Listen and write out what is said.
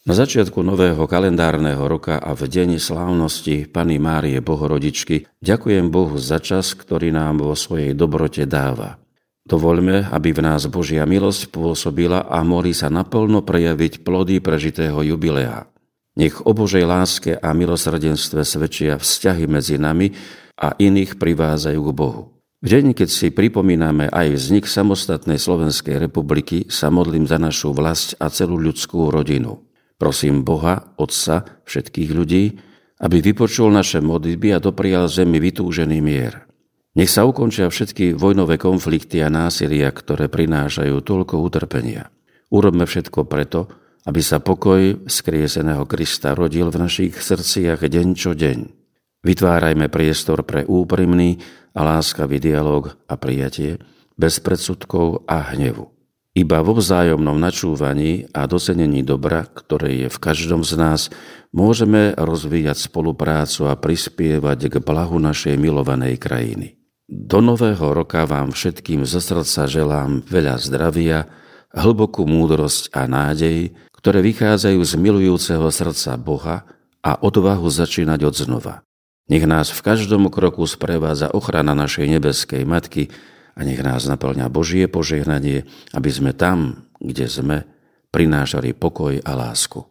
Na začiatku nového kalendárneho roka a v deň slávnosti Panny Márie Bohorodičky ďakujem Bohu za čas, ktorý nám vo svojej dobrote dáva. Dovoľme, aby v nás Božia milosť pôsobila a mohli sa naplno prejaviť plody prežitého jubilea. Nech o Božej láske a milosrdenstve svedčia vzťahy medzi nami a iných privádzajú k Bohu. V deň, keď si pripomíname aj vznik samostatnej Slovenskej republiky, sa modlím za našu vlast a celú ľudskú rodinu. Prosím Boha, Otca všetkých ľudí, aby vypočul naše modlitby a doprial zemi vytúžený mier. Nech sa ukončia všetky vojnové konflikty a násilia, ktoré prinášajú toľko utrpenia. Urobme všetko preto, aby sa pokoj skrieseného Krista rodil v našich srdciach deň čo deň. Vytvárajme priestor pre úprimný a láskavý dialóg a prijatie, bez predsudkov a hnevu. Iba vo vzájomnom načúvaní a docenení dobra, ktoré je v každom z nás, môžeme rozvíjať spoluprácu a prispievať k blahu našej milovanej krajiny. Do nového roka vám všetkým zo srdca želám veľa zdravia, hlbokú múdrosť a nádej, ktoré vychádzajú z milujúceho srdca Boha a odvahu začínať od znova. Nech nás v každom kroku sprevádza ochrana našej nebeskej Matky a nech nás naplňa Božie požehnanie, aby sme tam, kde sme, prinášali pokoj a lásku.